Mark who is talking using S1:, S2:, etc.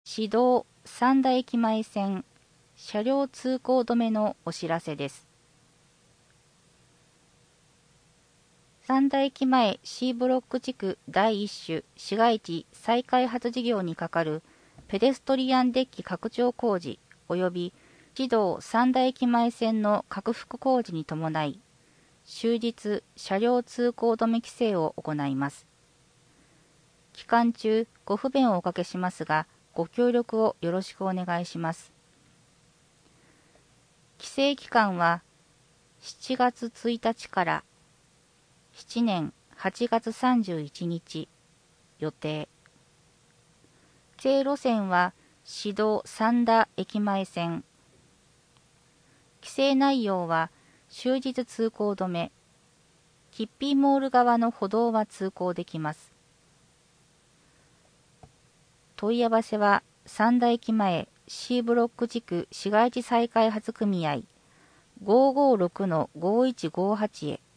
S1: 市道三田駅前線車両通行止めのお知らせです。三田駅前 C ブロック地区第1種市街地再開発事業に係るペデストリアンデッキ拡張工事及び市道三田駅前線の拡幅工事に伴い、終日車両通行止め規制を行います。期間中ご不便をおかけしますが、ご協力をよろしくお願いします。規制期間は7月1日から7年8月31日予定。規制路線は市道三田駅前線。規制内容は終日通行止め。キッピーモール側の歩道は通行できます。問い合わせは三田駅前 C ブロック地区市街地再開発組合 556-5158 へ。